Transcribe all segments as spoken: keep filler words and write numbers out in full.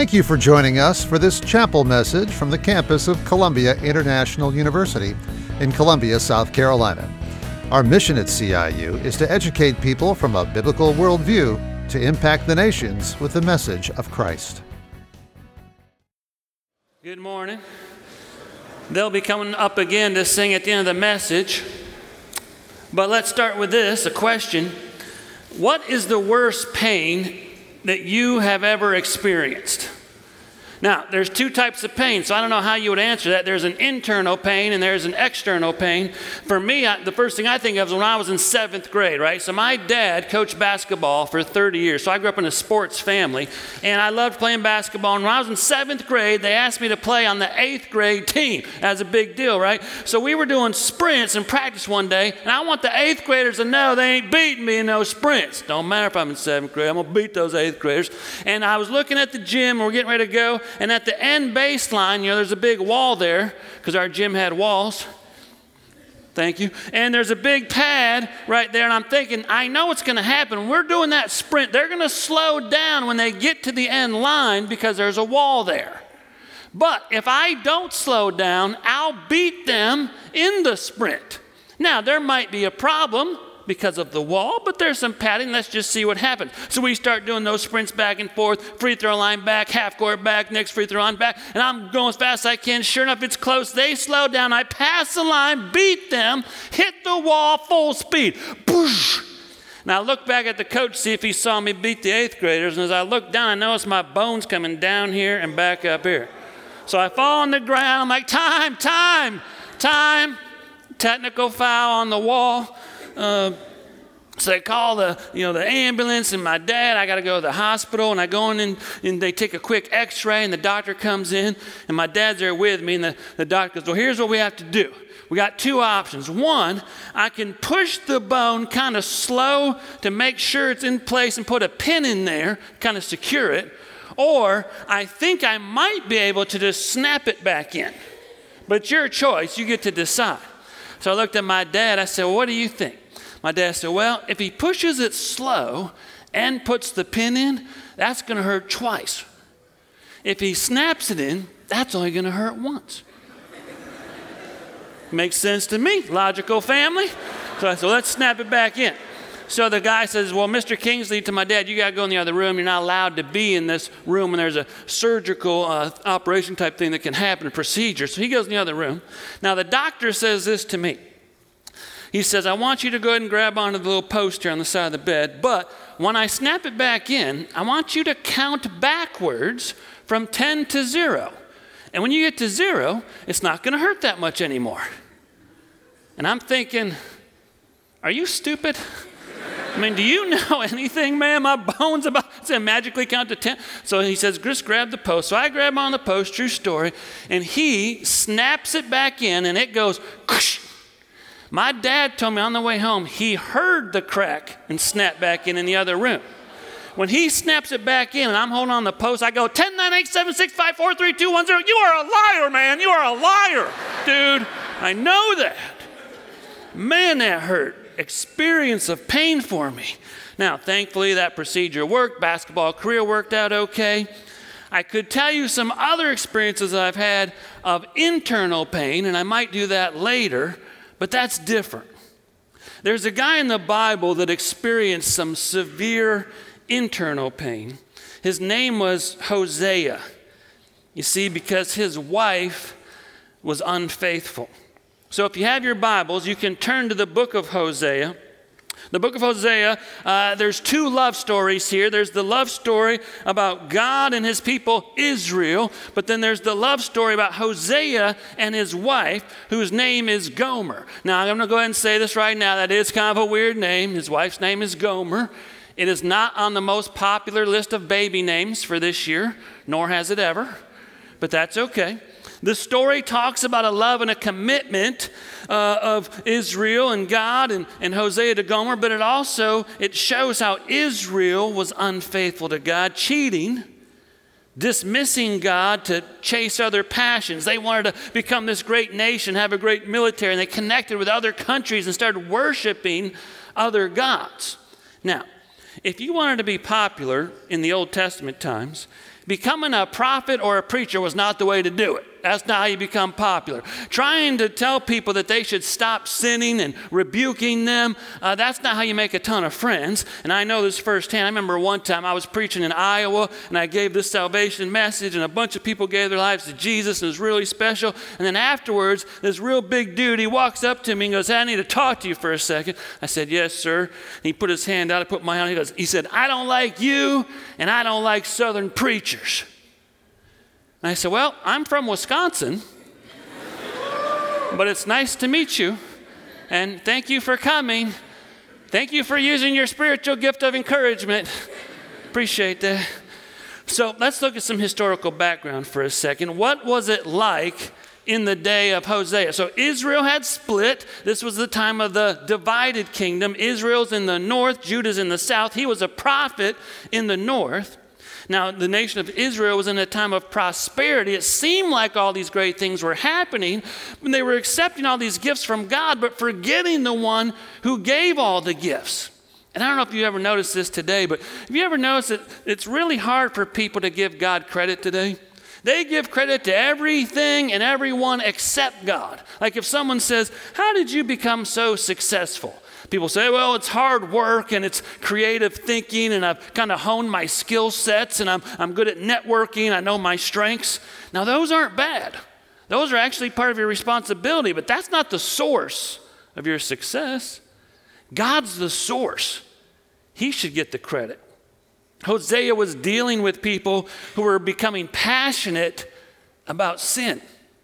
Thank you for joining us for this chapel message from the campus of Columbia International University in Columbia, South Carolina. Our mission at C I U is to educate people from a biblical worldview to impact the nations with the message of Christ. Good morning. They'll be coming up again to sing at the end of the message. But let's start with this, a question. What is the worst pain that you have ever experienced? Now, there's two types of pain, so I don't know how you would answer that. There's an internal pain and there's an external pain. For me, I, the first thing I think of is when I was in seventh grade, right? So my dad coached basketball for thirty years, so I grew up in a sports family, and I loved playing basketball. And when I was in seventh grade, they asked me to play on the eighth grade team. That's a big deal, right? So we were doing sprints in practice one day, and I want the eighth graders to know they ain't beating me in those sprints. Don't matter if I'm in seventh grade, I'm gonna beat those eighth graders. And I was looking at the gym, and we're getting ready to go, and at the end baseline, you know, there's a big wall there because our gym had walls. Thank you. And there's a big pad right there, and I'm thinking, I know what's going to happen. We're doing that sprint. They're going to slow down when they get to the end line because there's a wall there. But if I don't slow down, I'll beat them in the sprint. Now, there might be a problem because of the wall, but there's some padding. Let's just see what happens. So we start doing those sprints back and forth, free throw line back, half court back, next free throw line back, and I'm going as fast as I can. Sure enough, it's close. They slow down. I pass the line, beat them, hit the wall full speed. Boosh. Now I look back at the coach, see if he saw me beat the eighth graders, and as I look down, I notice my bones coming down here and back up here. So I fall on the ground. I'm like, time, time, time. Technical foul on the wall. Uh, so they call the, you know, the ambulance and my dad. I got to go to the hospital, and I go in and, and they take a quick x-ray, and the doctor comes in, and my dad's there with me, and the, the doctor goes, well, here's what we have to do. We got two options. One, I can push the bone kind of slow to make sure it's in place and put a pin in there, kind of secure it, or I think I might be able to just snap it back in. But it's your choice. You get to decide. So I looked at my dad. I said, well, what do you think? My dad said, well, if he pushes it slow and puts the pin in, that's going to hurt twice. If he snaps it in, that's only going to hurt once. Makes sense to me. Logical family. So I said, let's snap it back in. So the guy says, well, Mister Kingsley, to my dad, you got to go in the other room. You're not allowed to be in this room when there's a surgical uh, operation type thing that can happen, a procedure. So he goes in the other room. Now the doctor says this to me. He says, I want you to go ahead and grab onto the little post here on the side of the bed, but when I snap it back in, I want you to count backwards from ten to zero. And when you get to zero, it's not going to hurt that much anymore. And I'm thinking, are you stupid? I mean, do you know anything, man? My bones about to magically count to ten. So he says, just grab the post. So I grab on the post, true story, and he snaps it back in, and it goes, whoosh. My dad told me on the way home, he heard the crack and snapped back in in the other room. When he snaps it back in and I'm holding on the post, I go, ten, nine, eight, seven, six, five, four, three, two, one, zero. You are a liar, man. You are a liar. Dude, I know that. Man, that hurt. Experience of pain for me. Now, thankfully, that procedure worked. Basketball career worked out okay. I could tell you some other experiences I've had of internal pain, and I might do that later. But that's different. There's a guy in the Bible that experienced some severe internal pain. His name was Hosea. You see, because his wife was unfaithful. So if you have your Bibles, you can turn to the book of Hosea. The book of Hosea, uh, there's two love stories here. There's the love story about God and his people, Israel. But then there's the love story about Hosea and his wife, whose name is Gomer. Now, I'm going to go ahead and say this right now. That is kind of a weird name. His wife's name is Gomer. It is not on the most popular list of baby names for this year, nor has it ever. But that's okay. The story talks about a love and a commitment uh, of Israel and God and, and Hosea to Gomer, but it also, it shows how Israel was unfaithful to God, cheating, dismissing God to chase other passions. They wanted to become this great nation, have a great military, and they connected with other countries and started worshiping other gods. Now, if you wanted to be popular in the Old Testament times, Becoming a prophet or a preacher was not the way to do it. That's not how you become popular. Trying to tell people that they should stop sinning and rebuking them, uh, that's not how you make a ton of friends. And I know this firsthand. I remember one time I was preaching in Iowa, and I gave this salvation message, and a bunch of people gave their lives to Jesus, and it was really special. And then afterwards, this real big dude, he walks up to me and goes, "Hey, I need to talk to you for a second." I said, "Yes, sir." And he put his hand out. I put my hand. He goes, he said, "I don't like you, and I don't like Southern preachers." And I said, "Well, I'm from Wisconsin, but it's nice to meet you, and thank you for coming. Thank you for using your spiritual gift of encouragement. Appreciate that." So let's look at some historical background for a second. What was it like in the day of Hosea? So Israel had split. This was the time of the divided kingdom. Israel's in the north, Judah's in the south. He was a prophet in the north. Now, the nation of Israel was in a time of prosperity. It seemed like all these great things were happening, and they were accepting all these gifts from God, but forgetting the one who gave all the gifts. And I don't know if you ever noticed this today, but have you ever noticed that it's really hard for people to give God credit today? They give credit to everything and everyone except God. Like if someone says, "How did you become so successful?" People say, "Well, it's hard work and it's creative thinking and I've kind of honed my skill sets and I'm, I'm good at networking. I know my strengths." Now, those aren't bad. Those are actually part of your responsibility, but that's not the source of your success. God's the source. He should get the credit. Hosea was dealing with people who were becoming passionate about sin,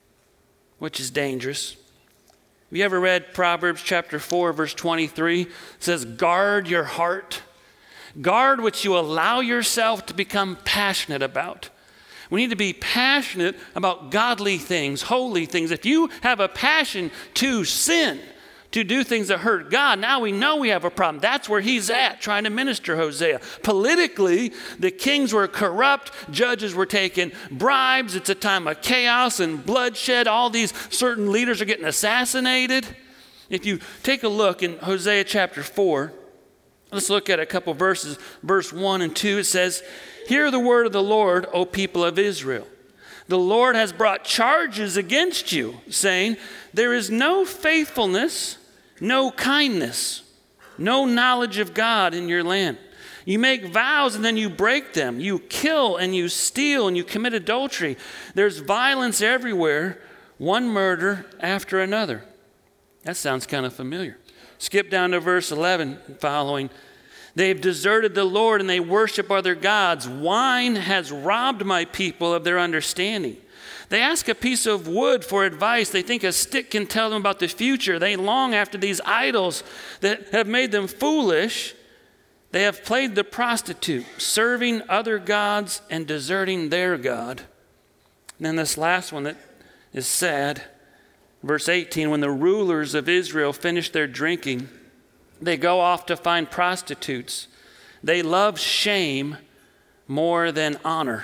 which is dangerous. Have you ever read Proverbs chapter four, verse twenty-three? It says, "Guard your heart. Guard what you allow yourself to become passionate about." We need to be passionate about godly things, holy things. If you have a passion to sin, to do things that hurt God, now we know we have a problem. That's where he's at, trying to minister Hosea. Politically, the kings were corrupt, judges were taking bribes. It's a time of chaos and bloodshed. All these certain leaders are getting assassinated. If you take a look in Hosea chapter four, let's look at a couple verses. Verse one and two, it says, "Hear the word of the Lord, O people of Israel. The Lord has brought charges against you, saying, there is no faithfulness, no kindness, no knowledge of God in your land. You make vows and then you break them. You kill and you steal and you commit adultery. There's violence everywhere, one murder after another." That sounds kind of familiar. Skip down to verse eleven following. "They've deserted the Lord and they worship other gods. Wine has robbed my people of their understanding. They ask a piece of wood for advice. They think a stick can tell them about the future. They long after these idols that have made them foolish. They have played the prostitute, serving other gods and deserting their God." And then this last one that is sad. Verse eighteen, "When the rulers of Israel finish their drinking, they go off to find prostitutes. They love shame more than honor."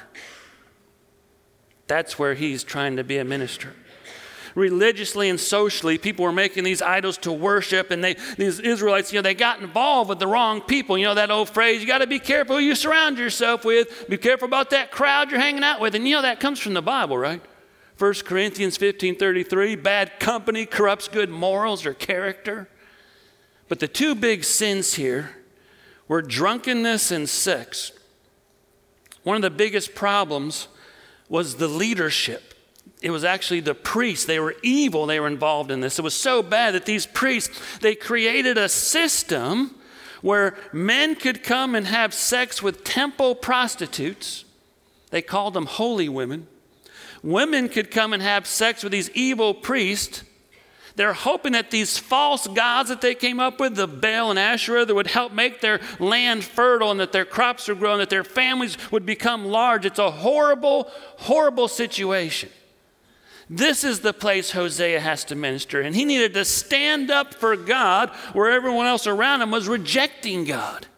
That's where he's trying to be a minister. Religiously and socially, people were making these idols to worship, and they, these Israelites, you know, they got involved with the wrong people. You know that old phrase, you got to be careful who you surround yourself with. Be careful about that crowd you're hanging out with. And you know that comes from the Bible, right? First Corinthians fifteen thirty-three, bad company corrupts good morals or character. But the two big sins here were drunkenness and sex. One of the biggest problems was the leadership. It was actually the priests. They were evil. They were involved in this. It was so bad that these priests, they created a system where men could come and have sex with temple prostitutes. They called them holy women. Women could come and have sex with these evil priests. They're hoping that these false gods that they came up with, the Baal and Asherah, that would help make their land fertile and that their crops would grow and that their families would become large. It's a horrible, horrible situation. This is the place Hosea has to minister. And he needed to stand up for God where everyone else around him was rejecting God.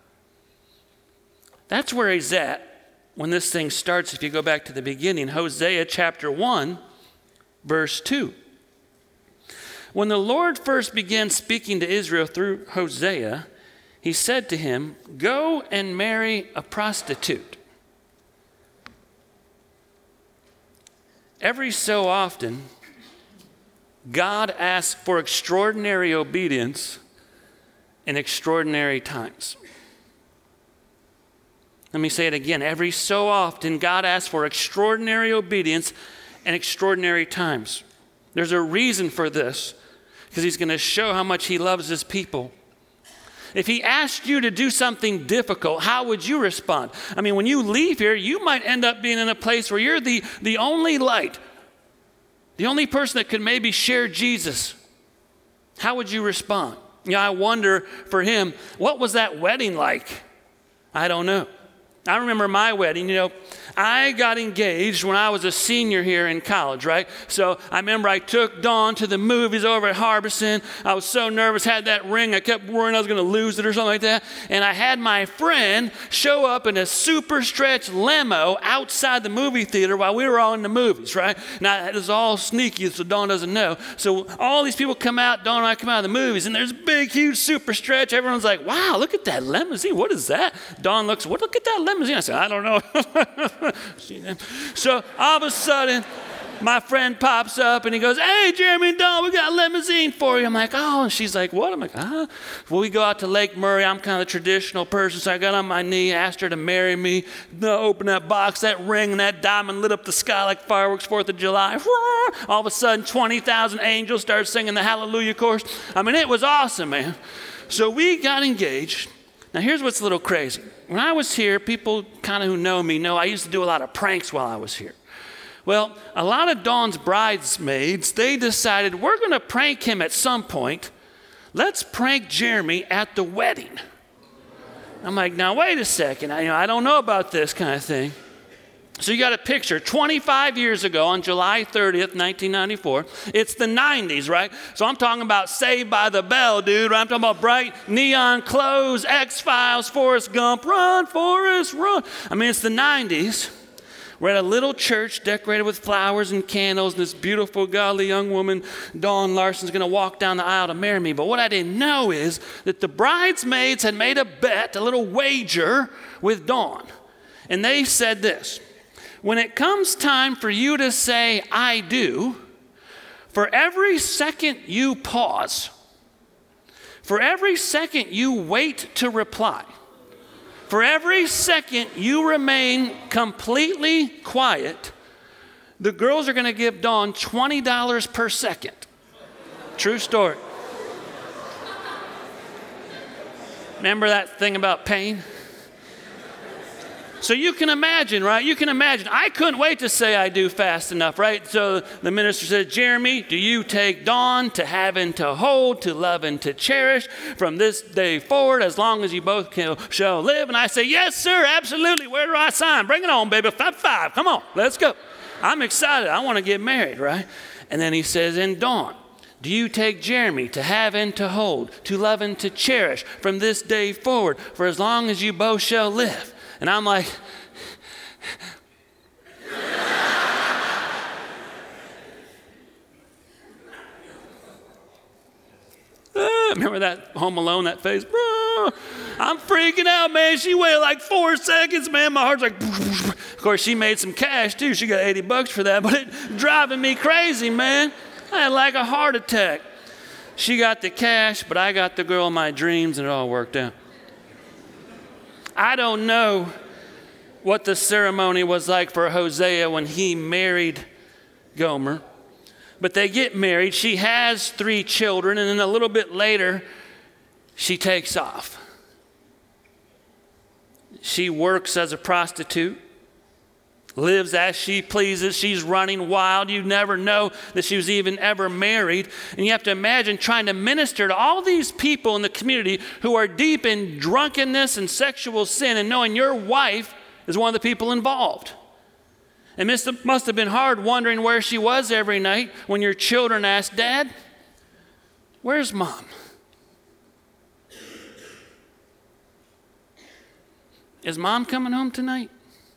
That's where he's at when this thing starts. If you go back to the beginning, Hosea chapter one, verse two. When the Lord first began speaking to Israel through Hosea, he said to him, "Go and marry a prostitute." every so often, God asks for extraordinary obedience in extraordinary times. Let me say it again. Every so often, God asks for extraordinary obedience in extraordinary times. There's a reason for this, because he's going to show how much he loves his people. If he asked you to do something difficult, how would you respond? I mean, when you leave here, you might end up being in a place where you're the, the only light, the only person that could maybe share Jesus. How would you respond? You know, I wonder for him, what was that wedding like? I don't know. I remember my wedding, you know, I got engaged when I was a senior here in college, right? So I remember I took Dawn to the movies over at Harbison. I was so nervous, had that ring. I kept worrying I was going to lose it or something like that. And I had my friend show up in a super stretch limo outside the movie theater while we were all in the movies, right? Now, it was all sneaky, so Dawn doesn't know. So all these people come out, Dawn and I come out of the movies, and there's a big, huge super stretch. Everyone's like, wow, look at that limousine. What is that? Dawn looks, what? Look at that limousine. I said, I don't know. So all of a sudden, my friend pops up and he goes, hey, Jeremy and Dawn, we got a limousine for you. I'm like, oh, and she's like, what? I'm like, huh? Well, we go out to Lake Murray. I'm kind of the traditional person, so I got on my knee, asked her to marry me. Open that box, that ring and that diamond lit up the sky like fireworks, fourth of July. All of a sudden, twenty thousand angels started singing the Hallelujah chorus. I mean, it was awesome, man. So we got engaged. Now, here's what's a little crazy. When I was here, people kind of who know me know I used to do a lot of pranks while I was here. Well, a lot of Dawn's bridesmaids, they decided we're going to prank him at some point. Let's prank Jeremy at the wedding. I'm like, now, wait a second. I, you know, I don't know about this kind of thing. So you got a picture, twenty-five years ago on July thirtieth, nineteen ninety-four. It's the nineties, right? So I'm talking about Saved by the Bell, dude. Right? I'm talking about bright neon clothes, X-Files, Forrest Gump, run, Forrest, run. I mean, it's the nineties. We're at a little church decorated with flowers and candles, and this beautiful, godly young woman, Dawn Larson's going to walk down the aisle to marry me. But what I didn't know is that the bridesmaids had made a bet, a little wager with Dawn. And they said this: when it comes time for you to say, I do, for every second you pause, for every second you wait to reply, for every second you remain completely quiet, the girls are going to give Dawn twenty dollars per second. True story. Remember that thing about pain? So you can imagine, right? You can imagine. I couldn't wait to say I do fast enough, right? So the minister said, Jeremy, do you take Dawn to have and to hold, to love and to cherish from this day forward, as long as you both can, shall live? And I say, yes, sir, absolutely. Where do I sign? Bring it on, baby. Five, five. Come on, let's go. I'm excited. I want to get married, right? And then he says, and Dawn, do you take Jeremy to have and to hold, to love and to cherish from this day forward, for as long as you both shall live? And I'm like, ah, remember that Home Alone, that face? I'm freaking out, man. She waited like four seconds, man. My heart's like, of course, she made some cash too. She got eighty bucks for that, but it's driving me crazy, man. I had like a heart attack. She got the cash, but I got the girl of my dreams, and it all worked out. I don't know what the ceremony was like for Hosea when he married Gomer, but they get married. She has three children, and then a little bit later, she takes off. She works as a prostitute, lives as she pleases. She's running wild. You never know that she was even ever married. And you have to imagine trying to minister to all these people in the community who are deep in drunkenness and sexual sin, and knowing your wife is one of the people involved. It must have been hard wondering where she was every night when your children asked, Dad, where's Mom? Is Mom coming home tonight?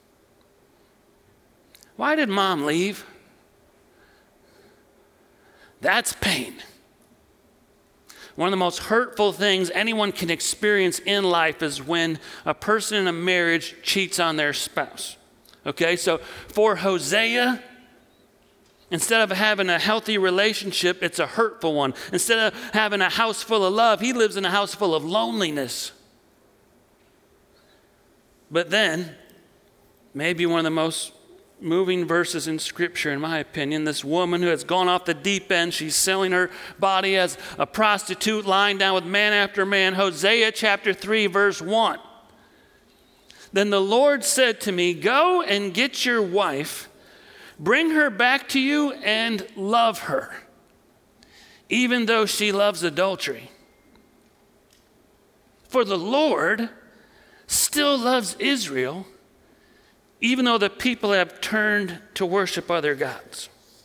Why did Mom leave? That's pain. One of the most hurtful things anyone can experience in life is when a person in a marriage cheats on their spouse. Okay, so for Hosea, Instead of having a healthy relationship, it's a hurtful one. Instead of having a house full of love, he lives in a house full of loneliness. But then, maybe one of the most moving verses in Scripture, in my opinion, this woman who has gone off the deep end, she's selling her body as a prostitute, lying down with man after man. Hosea chapter three, verse one. Then the Lord said to me, go and get your wife, bring her back to you and love her, even though she loves adultery. For the Lord still loves Israel, even though the people have turned to worship other gods.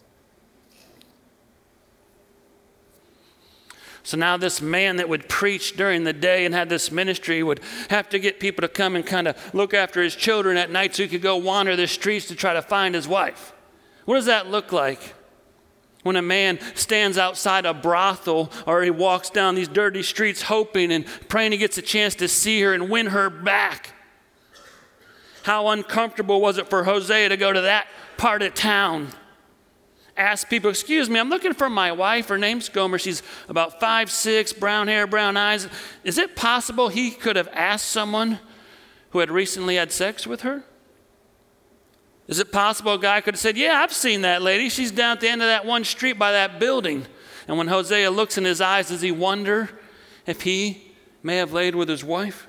So now this man that would preach during the day and had this ministry would have to get people to come and kind of look after his children at night so he could go wander the streets to try to find his wife. What does that look like when a man stands outside a brothel or he walks down these dirty streets hoping and praying he gets a chance to see her and win her back? How uncomfortable was it for Hosea to go to that part of town? Ask people, excuse me, I'm looking for my wife. Her name's Gomer. She's about five, six, brown hair, brown eyes. Is it possible he could have asked someone who had recently had sex with her? Is it possible a guy could have said, yeah, I've seen that lady. She's down at the end of that one street by that building. And when Hosea looks in his eyes, does he wonder if he may have laid with his wife?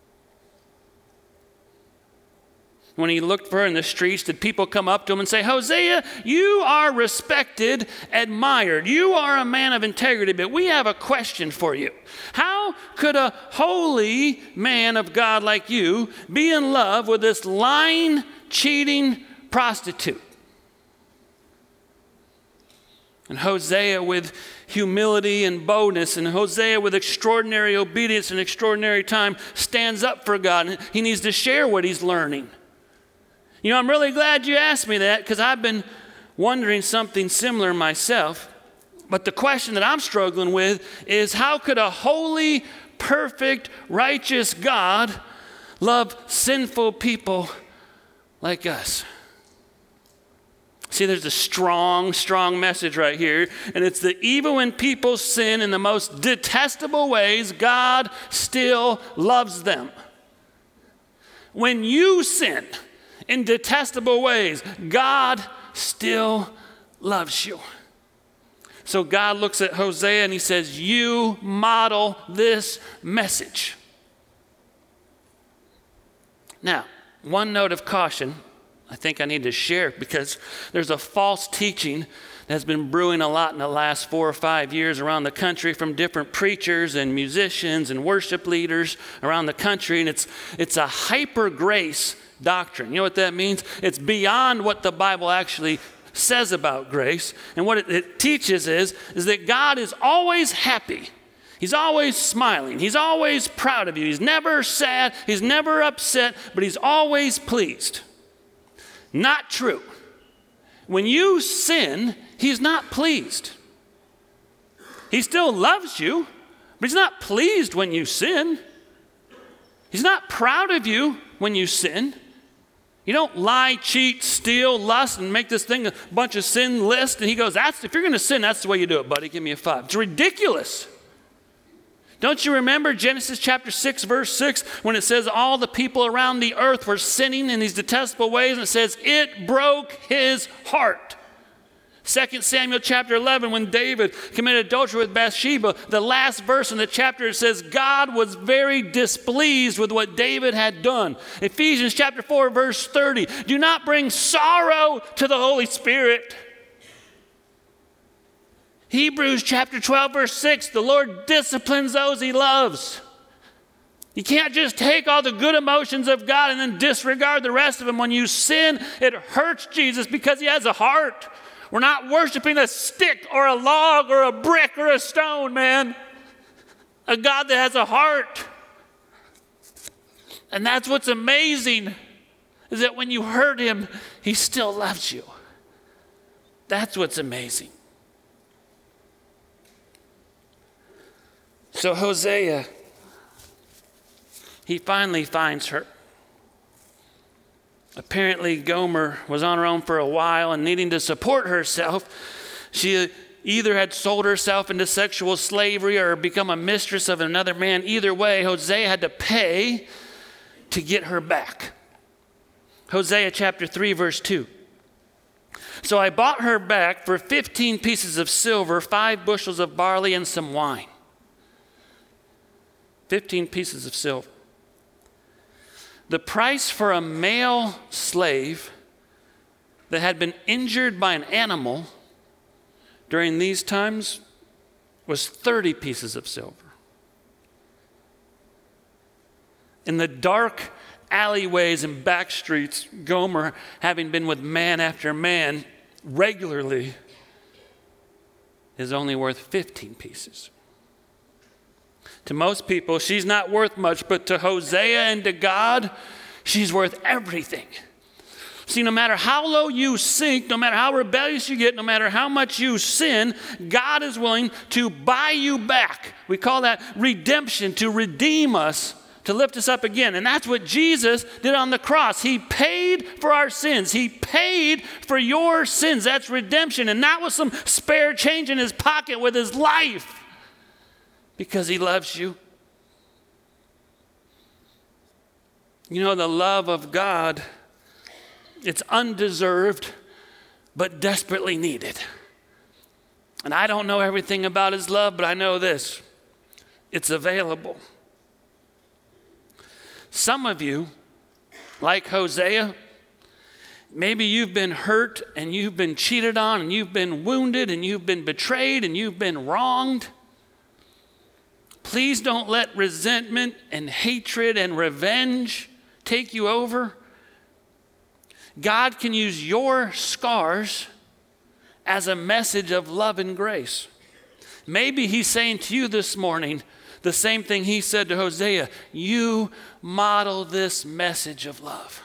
When he looked for her in the streets, did people come up to him and say, Hosea, you are respected, admired. You are a man of integrity, but we have a question for you. How could a holy man of God like you be in love with this lying, cheating prostitute? And Hosea with humility and boldness, and Hosea with extraordinary obedience and extraordinary time stands up for God. And he needs to share what he's learning. You know, I'm really glad you asked me that because I've been wondering something similar myself. But the question that I'm struggling with is how could a holy, perfect, righteous God love sinful people like us? See, there's a strong, strong message right here. And it's that even when people sin in the most detestable ways, God still loves them. When you sin in detestable ways, God still loves you. So God looks at Hosea and he says, you model this message. Now, one note of caution I think I need to share because there's a false teaching that's been brewing a lot in the last four or five years around the country from different preachers and musicians and worship leaders around the country. And it's, it's a hyper grace doctrine. You know what that means? It's beyond what the Bible actually says about grace. And what it, it teaches is, is that God is always happy. He's always smiling. He's always proud of you. He's never sad. He's never upset, but he's always pleased. Not true. When you sin, he's not pleased. He still loves you, but he's not pleased when you sin. He's not proud of you when you sin. You don't lie, cheat, steal, lust, and make this thing a bunch of sin list. And he goes, "That's if you're going to sin, that's the way you do it, buddy. Give me a five." It's ridiculous. Don't you remember Genesis chapter six, verse six, when it says all the people around the earth were sinning in these detestable ways, and it says it broke his heart. Second Samuel chapter eleven, when David committed adultery with Bathsheba, the last verse in the chapter says God was very displeased with what David had done. Ephesians chapter four, verse thirty, do not bring sorrow to the Holy Spirit. Hebrews chapter twelve, verse six, the Lord disciplines those he loves. You can't just take all the good emotions of God and then disregard the rest of them. When you sin, it hurts Jesus because he has a heart. We're not worshiping a stick or a log or a brick or a stone, man. A God that has a heart. And that's what's amazing, is that when you hurt him, he still loves you. That's what's amazing. So Hosea, he finally finds her. Apparently, Gomer was on her own for a while and needing to support herself. She either had sold herself into sexual slavery or become a mistress of another man. Either way, Hosea had to pay to get her back. Hosea chapter three, verse two. So I bought her back for fifteen pieces of silver, five bushels of barley, and some wine. fifteen pieces of silver. The price for a male slave that had been injured by an animal during these times was thirty pieces of silver. In the dark alleyways and back streets, Gomer, having been with man after man regularly, is only worth fifteen pieces. To most people, she's not worth much, but to Hosea and to God, she's worth everything. See, no matter how low you sink, no matter how rebellious you get, no matter how much you sin, God is willing to buy you back. We call that redemption, to redeem us, to lift us up again. And that's what Jesus did on the cross. He paid for our sins. He paid for your sins. That's redemption. And not with some spare change in his pocket, with his life. Because he loves you. You know, the love of God, it's undeserved, but desperately needed. And I don't know everything about his love, but I know this. It's available. Some of you, like Hosea, maybe you've been hurt and you've been cheated on and you've been wounded and you've been betrayed and you've been wronged. Please don't let resentment and hatred and revenge take you over. God can use your scars as a message of love and grace. Maybe he's saying to you this morning the same thing he said to Hosea. You model this message of love.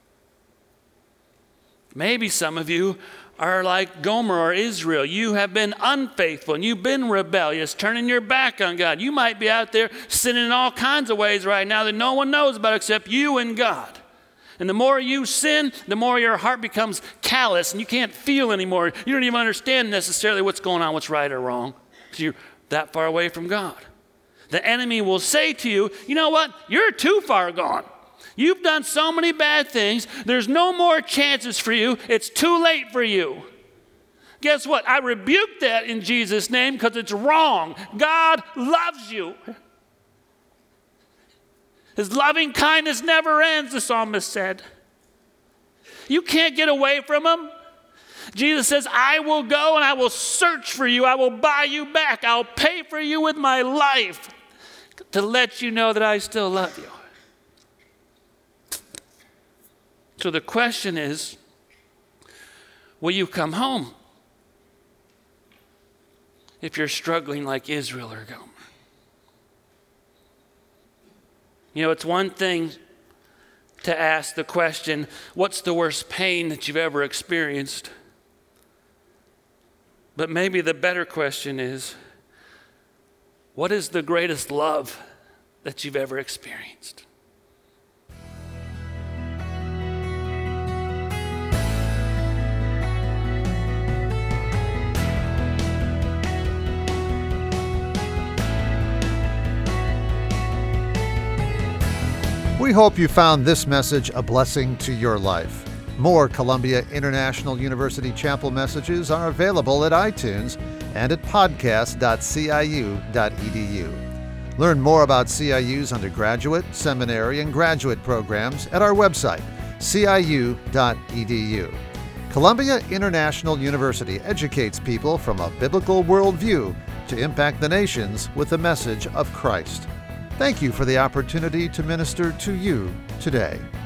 Maybe some of you are like Gomer or Israel. You have been unfaithful and you've been rebellious, turning your back on God. You might be out there sinning in all kinds of ways right now that no one knows about except you and God. And the more you sin, the more your heart becomes callous and you can't feel anymore. You don't even understand necessarily what's going on, what's right or wrong, because you're that far away from God. The enemy will say to you, you know what? You're too far gone. You've done so many bad things. There's no more chances for you. It's too late for you. Guess what? I rebuke that in Jesus' name because it's wrong. God loves you. His loving kindness never ends, the psalmist said. You can't get away from him. Jesus says, I will go and I will search for you. I will buy you back. I'll pay for you with my life to let you know that I still love you. So the question is, will you come home if you're struggling like Israel or Gomer? You know, it's one thing to ask the question, what's the worst pain that you've ever experienced? But maybe the better question is, what is the greatest love that you've ever experienced? We hope you found this message a blessing to your life. More Columbia International University Chapel messages are available at iTunes and at podcast dot c i u dot e d u. Learn more about C I U's undergraduate, seminary, and graduate programs at our website, c i u dot e d u. Columbia International University educates people from a biblical worldview to impact the nations with the message of Christ. Thank you for the opportunity to minister to you today.